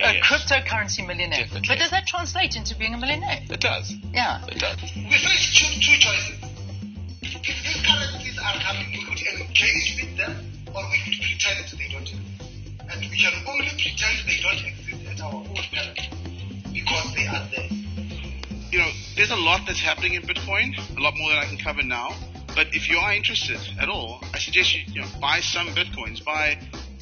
a yes. cryptocurrency millionaire. Definitely. But does that translate into being a millionaire? It does. Yeah. It does. We face two choices. If these currencies are coming, we could engage with them, or we could pretend they don't exist. And we can only pretend they don't exist at our own peril, because they are there. You know, there's a lot that's happening in Bitcoin, a lot more than I can cover now. But if you are interested at all, I suggest you buy some Bitcoins, buy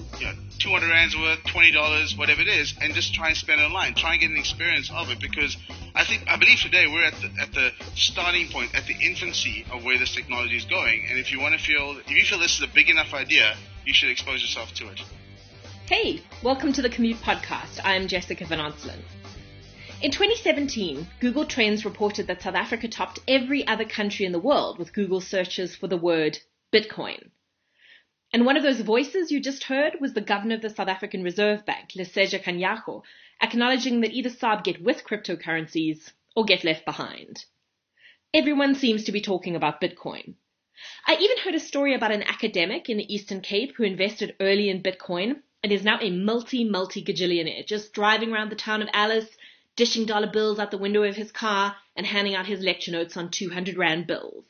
200 rands worth, $20, whatever it is, and just try and spend it online. Try and get an experience of it, because I believe today we're at the starting point, at the infancy of where this technology is going. And if you feel this is a big enough idea, you should expose yourself to it. Hey, welcome to the Commute Podcast. I'm Jessica Van Onselen. In 2017, Google Trends reported that South Africa topped every other country in the world with Google searches for the word Bitcoin. And one of those voices you just heard was the governor of the South African Reserve Bank, Lesetja Kganyago, acknowledging that either SARB get with cryptocurrencies or get left behind. Everyone seems to be talking about Bitcoin. I even heard a story about an academic in the Eastern Cape who invested early in Bitcoin and is now a multi-gajillionaire, just driving around the town of Alice, dishing dollar bills out the window of his car and handing out his lecture notes on 200 Rand bills.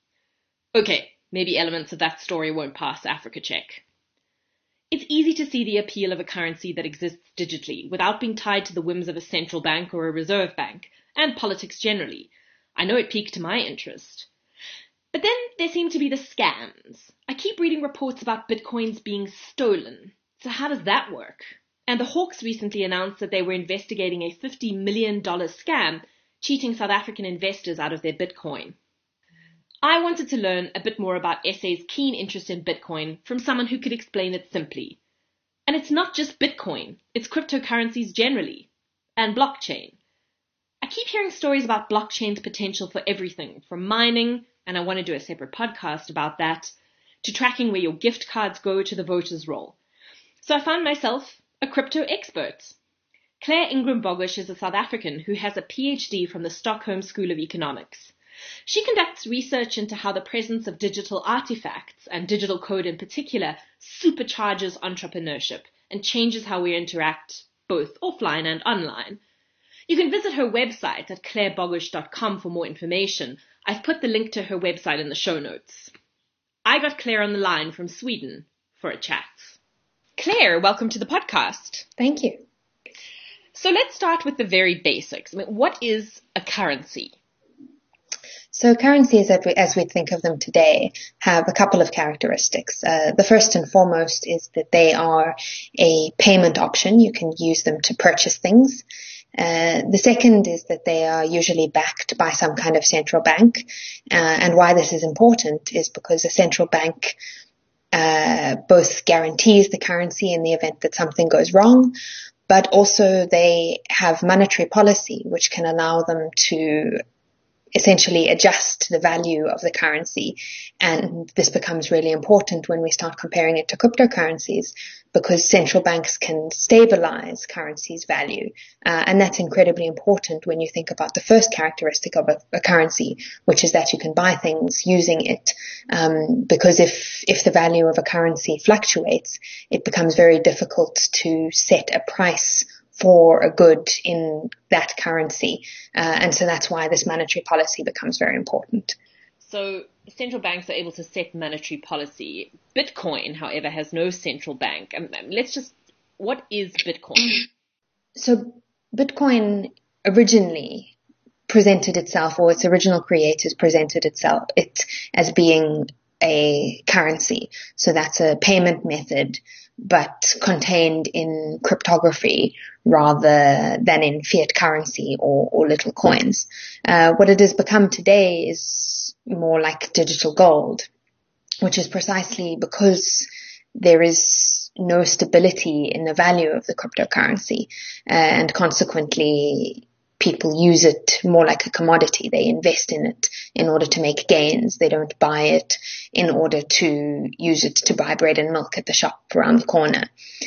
Okay, maybe elements of that story won't pass Africa check. It's easy to see the appeal of a currency that exists digitally without being tied to the whims of a central bank or a reserve bank, and politics generally. I know it piqued my interest. But then there seem to be the scams. I keep reading reports about Bitcoins being stolen. So how does that work? And the Hawks recently announced that they were investigating a $50 million scam, cheating South African investors out of their Bitcoin. I wanted to learn a bit more about SA's keen interest in Bitcoin from someone who could explain it simply. And it's not just Bitcoin, it's cryptocurrencies generally, and blockchain. I keep hearing stories about blockchain's potential for everything, from mining, and I want to do a separate podcast about that, to tracking where your gift cards go to the voters' roll. So I found myself a crypto expert. Claire Ingram Bogusz is a South African who has a PhD from the Stockholm School of Economics. She conducts research into how the presence of digital artifacts, and digital code in particular, supercharges entrepreneurship and changes how we interact both offline and online. You can visit her website at clairebogusz.com for more information. I've put the link to her website in the show notes. I got Claire on the line from Sweden for a chat. Claire, welcome to the podcast. Thank you. So let's start with the very basics. What is a currency? So currencies, as we think of them today, have a couple of characteristics. The first and foremost is that they are a payment option. You can use them to purchase things. The second is that they are usually backed by some kind of central bank. And why this is important is because a central bank both guarantees the currency in the event that something goes wrong, but also they have monetary policy, which can allow them to essentially adjust the value of the currency. And this becomes really important when we start comparing it to cryptocurrencies, because central banks can stabilize currency's value. And that's incredibly important when you think about the first characteristic of a currency, which is that you can buy things using it. Because if the value of a currency fluctuates, it becomes very difficult to set a price for a good in that currency. And so that's why this monetary policy becomes very important. So central banks are able to set monetary policy. Bitcoin, however, has no central bank. What is Bitcoin? So Bitcoin originally presented itself, or its original creators presented it as being a currency. So that's a payment method, but contained in cryptography rather than in fiat currency or little coins. What it has become today is more like digital gold, which is precisely because there is no stability in the value of the cryptocurrency, and consequently people use it more like a commodity. They invest in it in order to make gains. They don't buy it in order to use it to buy bread and milk at the shop around the corner.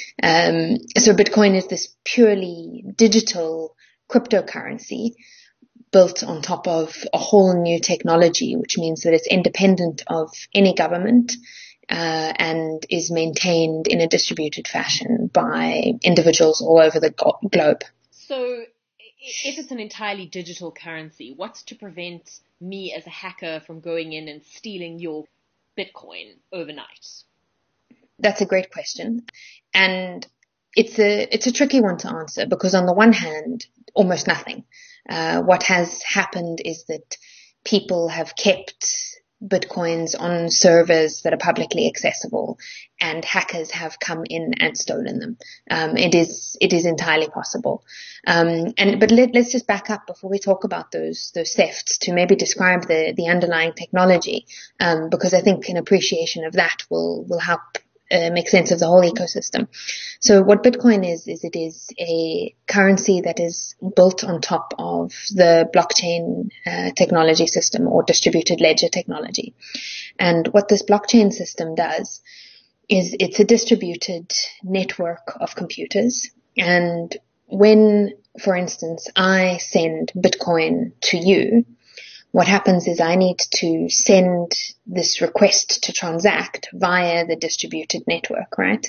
So Bitcoin is this purely digital cryptocurrency built on top of a whole new technology, which means that it's independent of any government. and is maintained in a distributed fashion by individuals all over the globe. So if it's an entirely digital currency, what's to prevent me as a hacker from going in and stealing your Bitcoin overnight? That's a great question. And it's a tricky one to answer because on the one hand, almost nothing. What has happened is that people have kept Bitcoins on servers that are publicly accessible and hackers have come in and stolen them. It is entirely possible. But let's just back up before we talk about those thefts to maybe describe the underlying technology, because I think an appreciation of that will help make sense of the whole ecosystem. So what Bitcoin is it is a currency that is built on top of the blockchain technology system or distributed ledger technology. And what this blockchain system does is it's a distributed network of computers. And when, for instance, I send Bitcoin to you, what happens is I need to send this request to transact via the distributed network, right?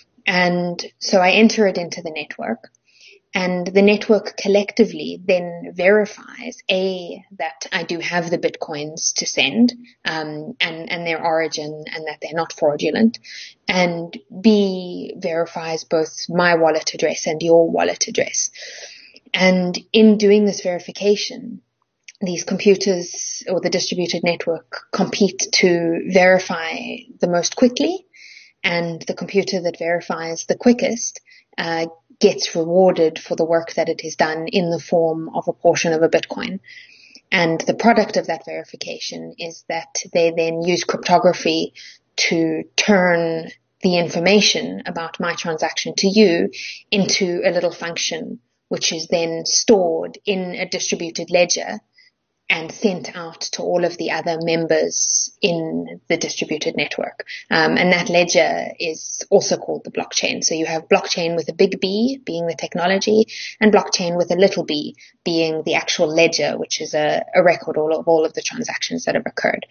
And so I enter it into the network, and the network collectively then verifies that I do have the Bitcoins to send, and their origin, and that they're not fraudulent, and B, verifies both my wallet address and your wallet address. And in doing this verification, these computers or the distributed network compete to verify the most quickly, and the computer that verifies the quickest gets rewarded for the work that it has done in the form of a portion of a Bitcoin. And the product of that verification is that they then use cryptography to turn the information about my transaction to you into a little function, which is then stored in a distributed ledger and sent out to all of the other members in the distributed network. And that ledger is also called the blockchain. So you have blockchain with a big B being the technology, and blockchain with a little b being the actual ledger, which is a record of all of the transactions that have occurred.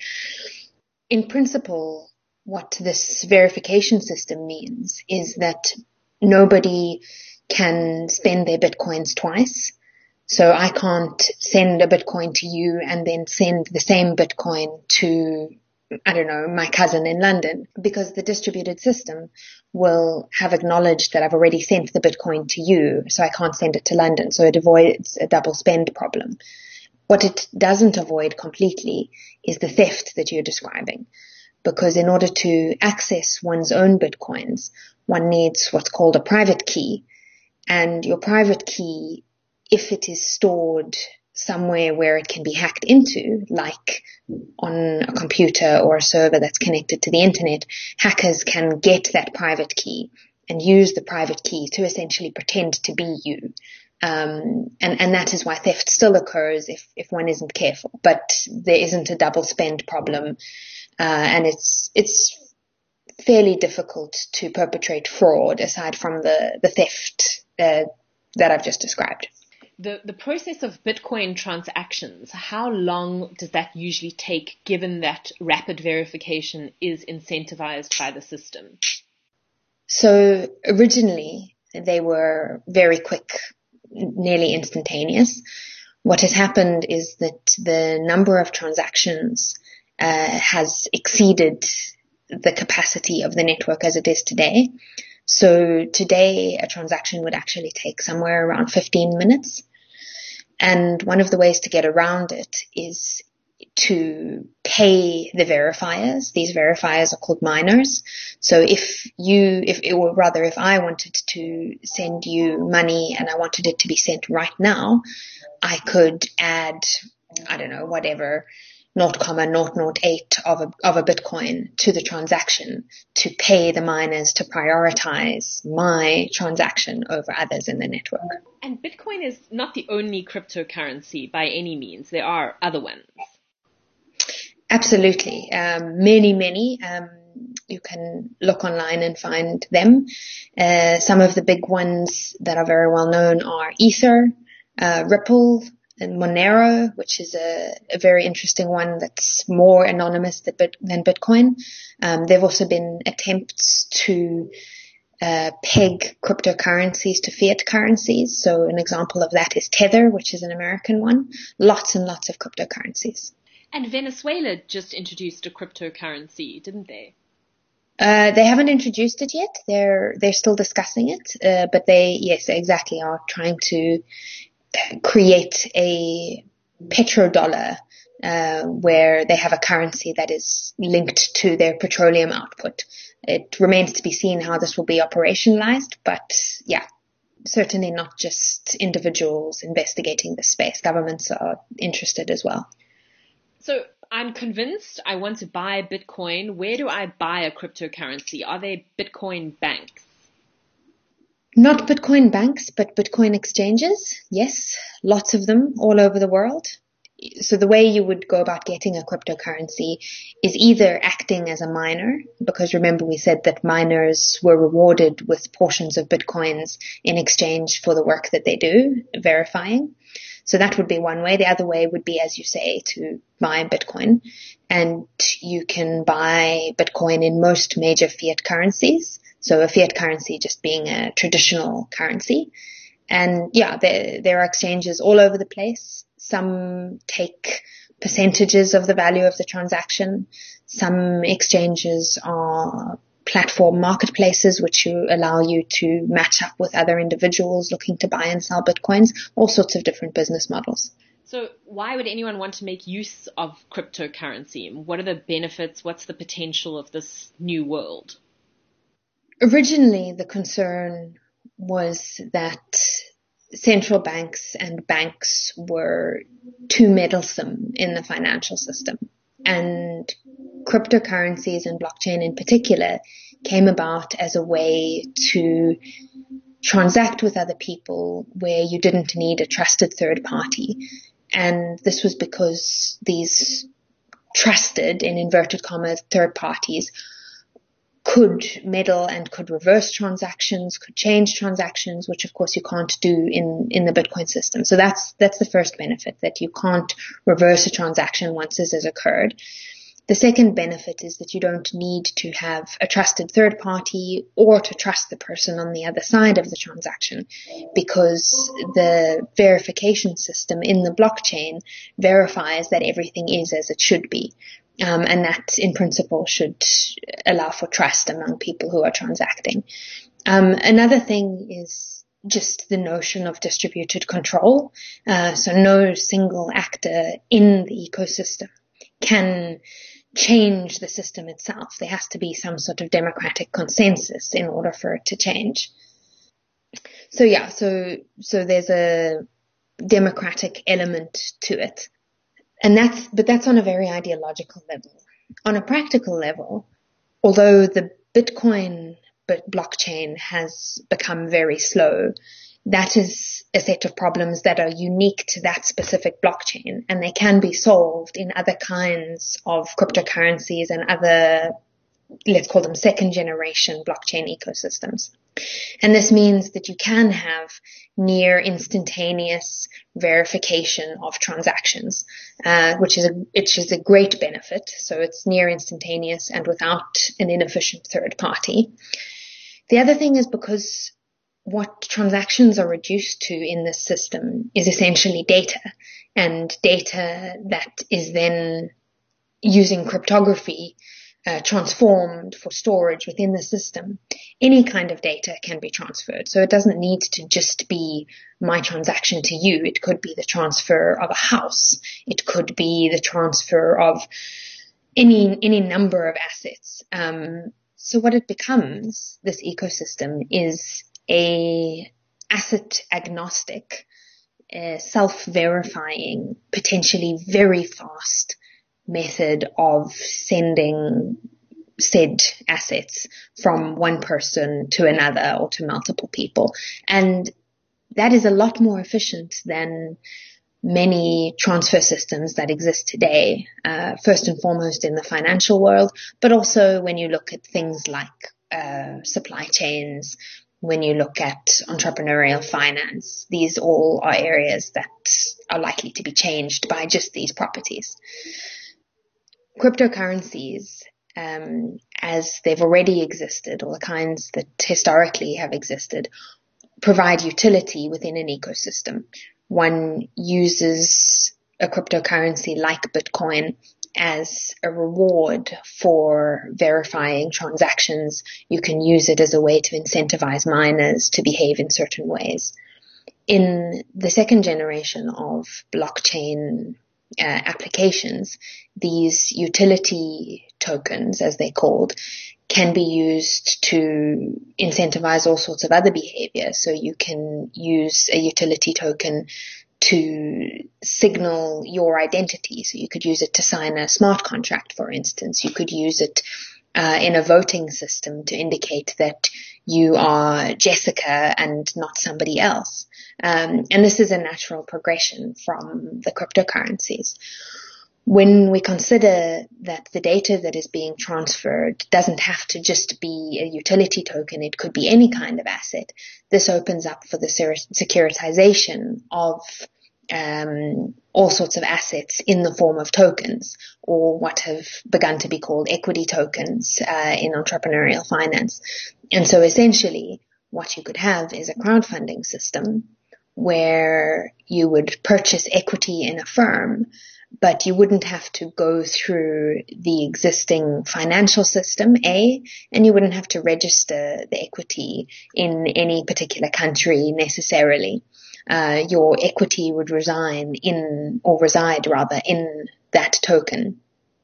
In principle, what this verification system means is that nobody can spend their Bitcoins twice. So I can't send a Bitcoin to you and then send the same Bitcoin to, I don't know, my cousin in London, because the distributed system will have acknowledged that I've already sent the Bitcoin to you, so I can't send it to London. So it avoids a double spend problem. What it doesn't avoid completely is the theft that you're describing, because in order to access one's own Bitcoins, one needs what's called a private key. And your private key, if it is stored somewhere where it can be hacked into, like on a computer or a server that's connected to the internet, hackers can get that private key and use the private key to essentially pretend to be you. And that is why theft still occurs if one isn't careful. But there isn't a double spend problem, and it's fairly difficult to perpetrate fraud aside from the theft that I've just described. The process of Bitcoin transactions, how long does that usually take, given that rapid verification is incentivized by the system? So originally they were very quick, nearly instantaneous. What has happened is that the number of transactions has exceeded the capacity of the network as it is today. So today a transaction would actually take somewhere around 15 minutes. And one of the ways to get around it is to pay the verifiers. These verifiers are called miners. So if I wanted to send you money and I wanted it to be sent right now, I could add, I don't know, whatever, 0.008 of a Bitcoin to the transaction to pay the miners to prioritize my transaction over others in the network. And Bitcoin is not the only cryptocurrency by any means. There are other ones. Absolutely. Many. You can look online and find them. Some of the big ones that are very well known are Ether, Ripple, Monero, which is a very interesting one that's more anonymous than Bitcoin. There have also been attempts to peg cryptocurrencies to fiat currencies. So an example of that is Tether, which is an American one. Lots and lots of cryptocurrencies. And Venezuela just introduced a cryptocurrency, didn't they? They haven't introduced it yet. They're still discussing it, but yes, exactly, are trying to create a petrodollar, where they have a currency that is linked to their petroleum output. It remains to be seen how this will be operationalized, but yeah, certainly not just individuals investigating this space. Governments are interested as well. So I'm convinced I want to buy Bitcoin. Where do I buy a cryptocurrency? Are there Bitcoin banks? Not Bitcoin banks, but Bitcoin exchanges. Yes, lots of them all over the world. So the way you would go about getting a cryptocurrency is either acting as a miner, because remember we said that miners were rewarded with portions of Bitcoins in exchange for the work that they do, verifying. So that would be one way. The other way would be, as you say, to buy Bitcoin. And you can buy Bitcoin in most major fiat currencies. So a fiat currency just being a traditional currency. And yeah, there are exchanges all over the place. Some take percentages of the value of the transaction. Some exchanges are platform marketplaces, which allow you to match up with other individuals looking to buy and sell Bitcoins, all sorts of different business models. So why would anyone want to make use of cryptocurrency? What are the benefits? What's the potential of this new world? Originally, the concern was that central banks and banks were too meddlesome in the financial system. And cryptocurrencies and blockchain in particular came about as a way to transact with other people where you didn't need a trusted third party. And this was because these trusted, in inverted commas, third parties could meddle and could reverse transactions, could change transactions, which of course you can't do in the Bitcoin system. So that's the first benefit, that you can't reverse a transaction once this has occurred. The second benefit is that you don't need to have a trusted third party or to trust the person on the other side of the transaction, because the verification system in the blockchain verifies that everything is as it should be. And that, in principle, should allow for trust among people who are transacting. Another thing is just the notion of distributed control. So no single actor in the ecosystem can change the system itself. There has to be some sort of democratic consensus in order for it to change. So yeah, so there's a democratic element to it. And that's on a very ideological level. On a practical level, although the Bitcoin blockchain has become very slow, that is a set of problems that are unique to that specific blockchain, and they can be solved in other kinds of cryptocurrencies and other, let's call them second generation blockchain ecosystems. And this means that you can have near instantaneous verification of transactions, which is a great benefit. So it's near instantaneous and without an inefficient third party. The other thing is because what transactions are reduced to in this system is essentially data, and data that is then using cryptography transformed for storage within the system. Any kind of data can be transferred. So it doesn't need to just be my transaction to you. It could be the transfer of a house. It could be the transfer of any number of assets. So what it becomes, this ecosystem, is a asset agnostic, self-verifying, potentially very fast method of sending said assets from one person to another or to multiple people. And that is a lot more efficient than many transfer systems that exist today, first and foremost in the financial world, but also when you look at things like supply chains, when you look at entrepreneurial finance. These all are areas that are likely to be changed by just these properties. Cryptocurrencies, as they've already existed, or the kinds that historically have existed, provide utility within an ecosystem. One uses a cryptocurrency like Bitcoin as a reward for verifying transactions. You can use it as a way to incentivize miners to behave in certain ways. In the second generation of blockchain applications, these utility tokens, as they're called, can be used to incentivize all sorts of other behavior. So you can use a utility token to signal your identity. So you could use it to sign a smart contract, for instance. You could use it in a voting system to indicate that you are Jessica and not somebody else. And this is a natural progression from the cryptocurrencies. When we consider that the data that is being transferred doesn't have to just be a utility token, it could be any kind of asset, this opens up for the securitization of all sorts of assets in the form of tokens, or what have begun to be called equity tokens in entrepreneurial finance. And so essentially what you could have is a crowdfunding system where you would purchase equity in a firm, but you wouldn't have to go through the existing financial system, and you wouldn't have to register the equity in any particular country necessarily. Your equity would reside in that token.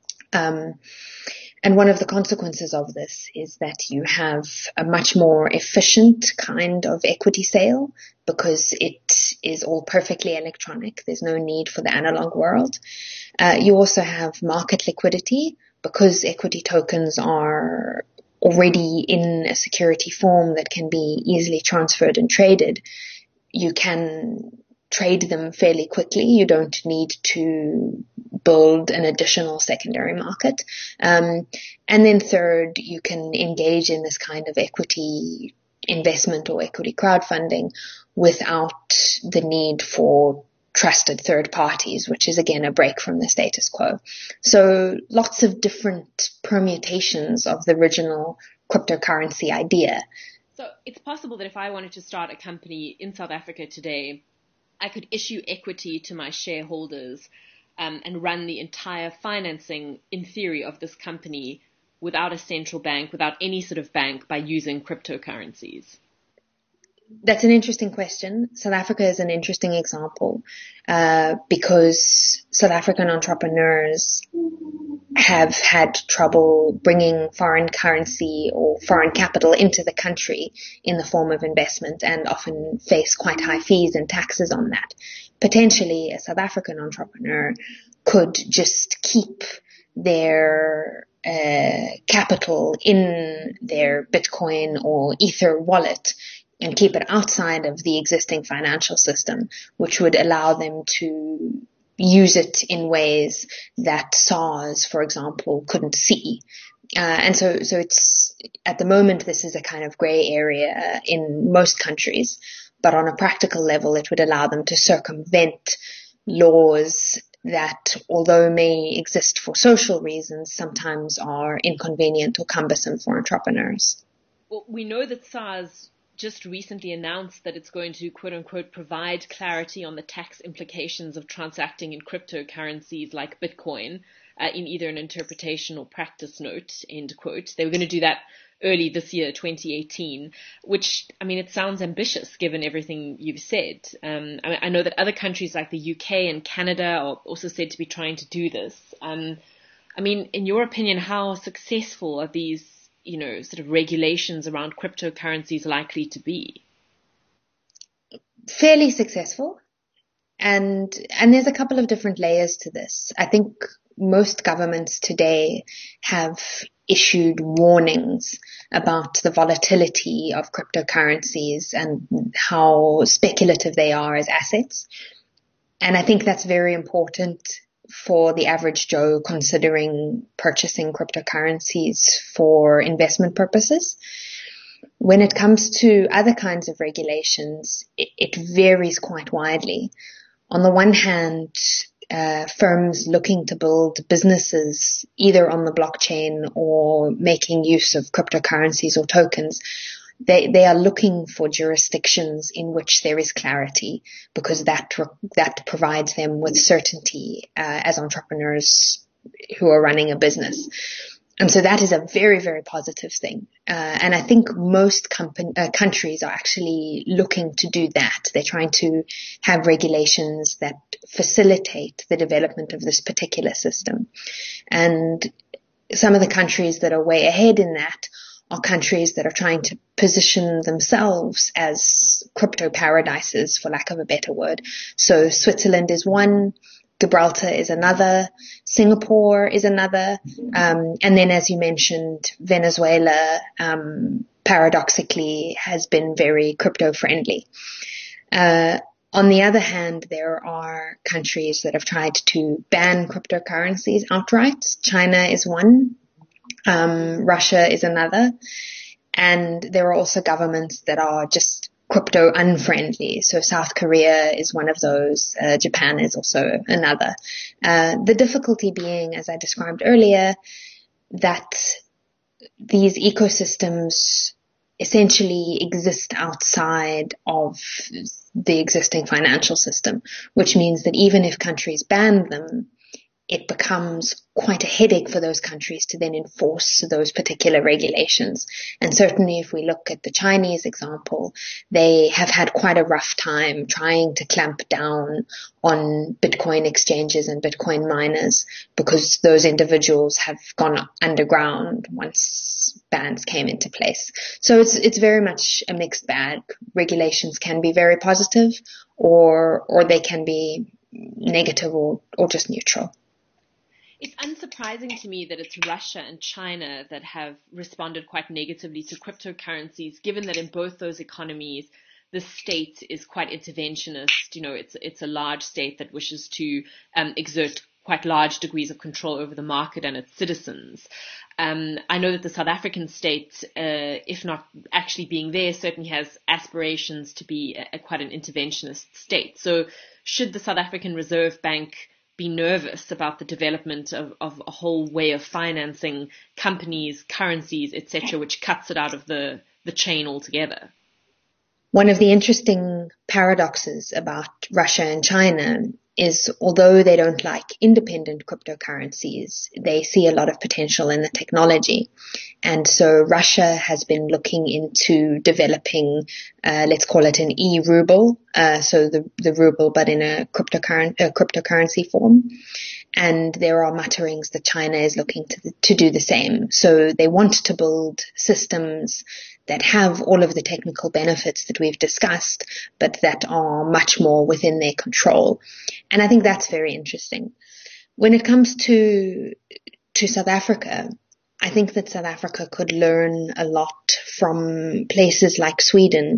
And one of the consequences of this is that you have a much more efficient kind of equity sale because it is all perfectly electronic. There's no need for the analog world. You also have market liquidity because equity tokens are already in a security form that can be easily transferred and traded. You can trade them fairly quickly. You don't need to build an additional secondary market. And then third, you can engage in this kind of equity investment or equity crowdfunding without the need for trusted third parties, which is again a break from the status quo. So lots of different permutations of the original cryptocurrency idea. So it's possible that if I wanted to start a company in South Africa today, I could issue equity to my shareholders and run the entire financing, in theory, of this company without a central bank, without any sort of bank, by using cryptocurrencies. That's an interesting question. South Africa is an interesting example because South African entrepreneurs have had trouble bringing foreign currency or foreign capital into the country in the form of investment and often face quite high fees and taxes on that. Potentially, a South African entrepreneur could just keep their capital in their Bitcoin or Ether wallet and keep it outside of the existing financial system, which would allow them to use it in ways that SARS, for example, couldn't see. And so it's, at the moment, this is a kind of gray area in most countries, but on a practical level, it would allow them to circumvent laws that, although may exist for social reasons, sometimes are inconvenient or cumbersome for entrepreneurs. Well, we know that SARS just recently announced that it's going to, quote unquote, provide clarity on the tax implications of transacting in cryptocurrencies like Bitcoin in either an interpretation or practice note, end quote. They were going to do that early this year, 2018, which, I mean, it sounds ambitious given everything you've said. I know that other countries like the UK and Canada are also said to be trying to do this. I mean, in your opinion, how successful are these, sort of regulations around cryptocurrencies likely to be? Fairly successful. And there's a couple of different layers to this. I think most governments today have issued warnings about the volatility of cryptocurrencies and how speculative they are as assets. And I think that's very important for the average Joe considering purchasing cryptocurrencies for investment purposes. When it comes to other kinds of regulations, it varies quite widely. On the one hand, firms looking to build businesses either on the blockchain or making use of cryptocurrencies or tokens, they are looking for jurisdictions in which there is clarity, because that provides them with certainty as entrepreneurs who are running a business. And so that is a very, very positive thing. And I think most countries are actually looking to do that. They're trying to have regulations that facilitate the development of this particular system. And some of the countries that are way ahead in that are countries that are trying to position themselves as crypto paradises, for lack of a better word. So Switzerland is one, Gibraltar is another, Singapore is another, and then, as you mentioned, Venezuela, paradoxically, has been very crypto friendly. On the other hand, there are countries that have tried to ban cryptocurrencies outright. China is one. Russia is another. And there are also governments that are just crypto unfriendly. So South Korea is one of those. Japan is also another. The difficulty being, as I described earlier, that these ecosystems essentially exist outside of the existing financial system, which means that even if countries ban them, it becomes quite a headache for those countries to then enforce those particular regulations. And certainly if we look at the Chinese example, they have had quite a rough time trying to clamp down on Bitcoin exchanges and Bitcoin miners, because those individuals have gone underground once bans came into place. So it's very much a mixed bag. Regulations can be very positive, or they can be negative or just neutral. It's unsurprising to me that it's Russia and China that have responded quite negatively to cryptocurrencies, given that in both those economies, the state is quite interventionist. You know, it's a large state that wishes to exert quite large degrees of control over the market and its citizens. I know that the South African state, if not actually being there, certainly has aspirations to be quite an interventionist state. So should the South African Reserve Bank be nervous about the development of a whole way of financing companies, currencies, etc., which cuts it out of the chain altogether? One of the interesting paradoxes about Russia and China is, although they don't like independent cryptocurrencies, they see a lot of potential in the technology. And so Russia has been looking into developing, let's call it an e-ruble, so the ruble but in a cryptocurrency form. And there are mutterings that China is looking to do the same. So they want to build systems that have all of the technical benefits that we've discussed, but that are much more within their control. And I think that's very interesting. When it comes to South Africa, I think that South Africa could learn a lot from places like Sweden,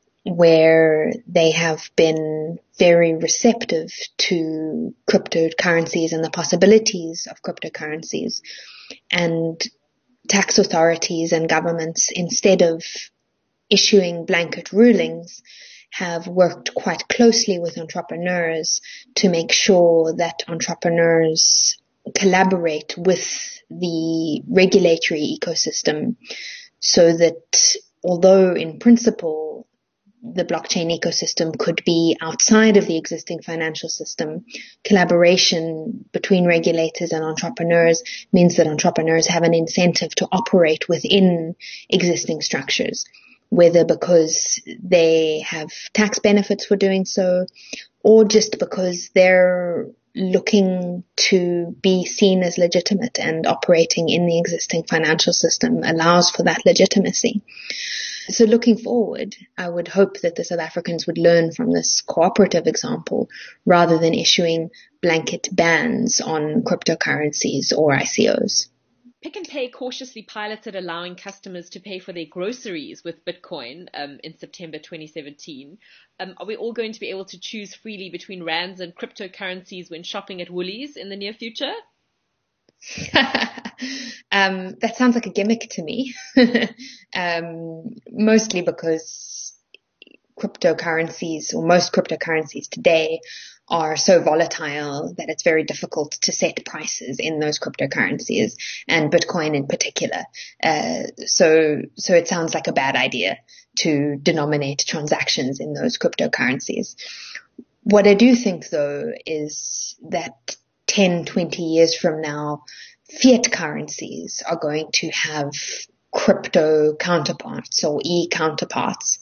where they have been very receptive to cryptocurrencies and the possibilities of cryptocurrencies. And tax authorities and governments, instead of issuing blanket rulings, have worked quite closely with entrepreneurs to make sure that entrepreneurs collaborate with the regulatory ecosystem, so that although in principle the blockchain ecosystem could be outside of the existing financial system, collaboration between regulators and entrepreneurs means that entrepreneurs have an incentive to operate within existing structures, whether because they have tax benefits for doing so, or just because they're looking to be seen as legitimate, and operating in the existing financial system allows for that legitimacy. So looking forward, I would hope that the South Africans would learn from this cooperative example, rather than issuing blanket bans on cryptocurrencies or ICOs. Pick n Pay cautiously piloted allowing customers to pay for their groceries with Bitcoin in September 2017. Are we all going to be able to choose freely between rands and cryptocurrencies when shopping at Woolies in the near future? That sounds like a gimmick to me. Mostly because cryptocurrencies, or most cryptocurrencies today, are so volatile that it's very difficult to set prices in those cryptocurrencies, and Bitcoin in particular. So it sounds like a bad idea to denominate transactions in those cryptocurrencies. What I do think, though, is that 10, 20 years from now, fiat currencies are going to have crypto counterparts or e-counterparts.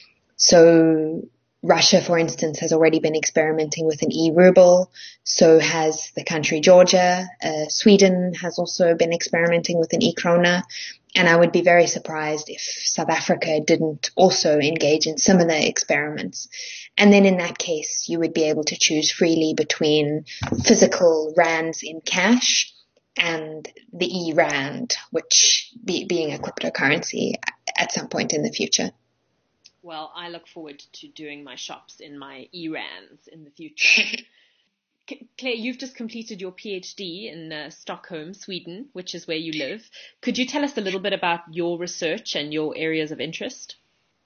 So Russia, for instance, has already been experimenting with an e-ruble. So has the country Georgia. Sweden has also been experimenting with an e-krona. And I would be very surprised if South Africa didn't also engage in similar experiments. And then in that case, you would be able to choose freely between physical rands in cash and the e-rand, which being a cryptocurrency at some point in the future. Well, I look forward to doing my shops in my e-rands in the future. Claire, you've just completed your PhD in Stockholm, Sweden, which is where you live. Could you tell us a little bit about your research and your areas of interest?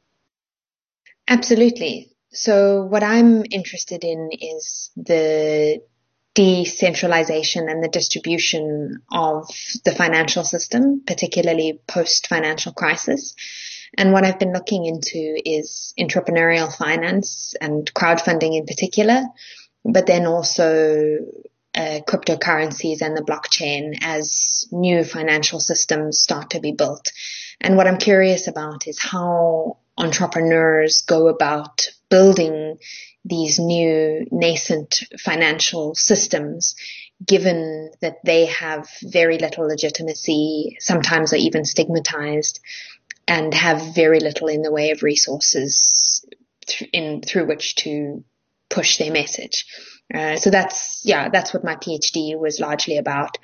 Absolutely. So what I'm interested in is the decentralization and the distribution of the financial system, particularly post-financial crisis. And what I've been looking into is entrepreneurial finance and crowdfunding in particular, but then also cryptocurrencies and the blockchain as new financial systems start to be built. And what I'm curious about is how entrepreneurs go about building these new nascent financial systems, given that they have very little legitimacy, sometimes are even stigmatized, and have very little in the way of resources through which to push their message. So that's what my PhD was largely about.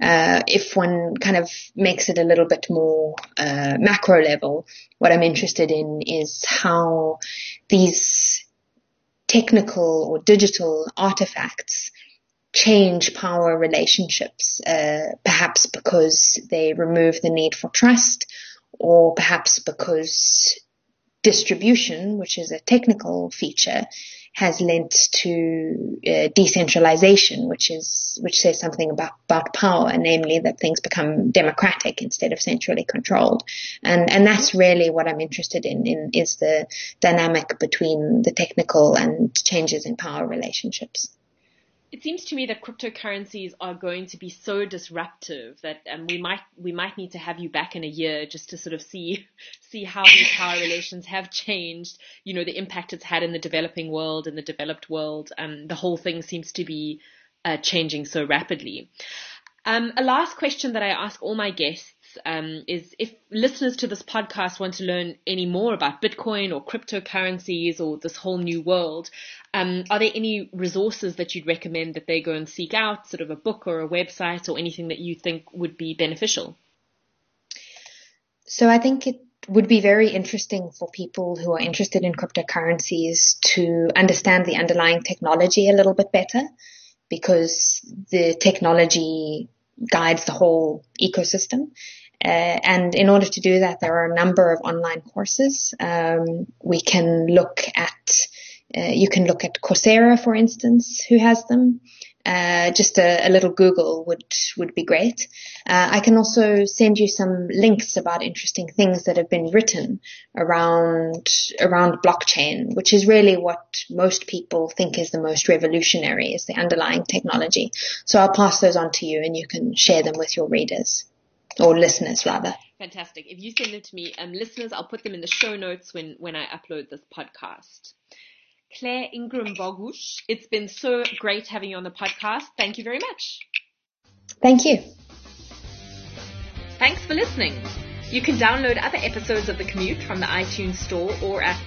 If one kind of makes it a little bit more macro level, what I'm interested in is how these technical or digital artifacts change power relationships, perhaps because they remove the need for trust, or perhaps because distribution, which is a technical feature, has lent to decentralization, which says something about power, namely that things become democratic instead of centrally controlled. And that's really what I'm interested in is the dynamic between the technical and changes in power relationships. It seems to me that cryptocurrencies are going to be so disruptive that we might need to have you back in a year just to sort of see how these power relations have changed, you know, the impact it's had in the developing world and the developed world. The whole thing seems to be changing so rapidly. A last question that I ask all my guests is if listeners to this podcast want to learn any more about Bitcoin or cryptocurrencies or this whole new world, are there any resources that you'd recommend that they go and seek out, sort of a book or a website or anything that you think would be beneficial? So I think it would be very interesting for people who are interested in cryptocurrencies to understand the underlying technology a little bit better, because the technology guides the whole ecosystem. And in order to do that, there are a number of online courses. You can look at Coursera, for instance, who has them. Just a little Google would be great. I can also send you some links about interesting things that have been written around blockchain, which is really what most people think is the most revolutionary, is the underlying technology. So I'll pass those on to you and you can share them with your readers, or listeners rather. Fantastic. If you send them to me, listeners, I'll put them in the show notes when I upload this podcast. Claire Ingram Bogusz, it's been so great having you on the podcast. Thank you very much. Thank you. Thanks for listening. You can download other episodes of The Commute from the iTunes Store or at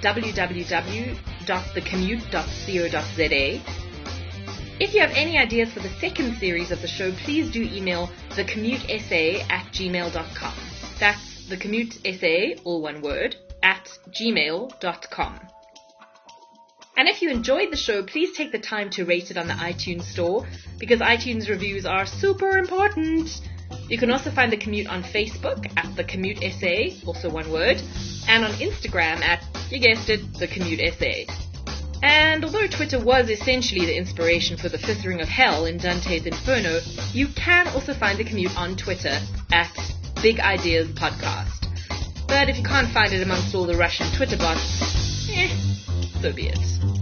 www.thecommute.co.za. If you have any ideas for the second series of the show, please do email thecommutessay@gmail.com. That's thecommutessay, all one word, @gmail.com. And if you enjoyed the show, please take the time to rate it on the iTunes Store, because iTunes reviews are super important. You can also find The Commute on Facebook at The Commute Essay, also one word, and on Instagram at, you guessed it, The Commute Essay. And although Twitter was essentially the inspiration for the Fifth Ring of Hell in Dante's Inferno, you can also find The Commute on Twitter at Big Ideas Podcast. But if you can't find it amongst all the Russian Twitter bots, so be it.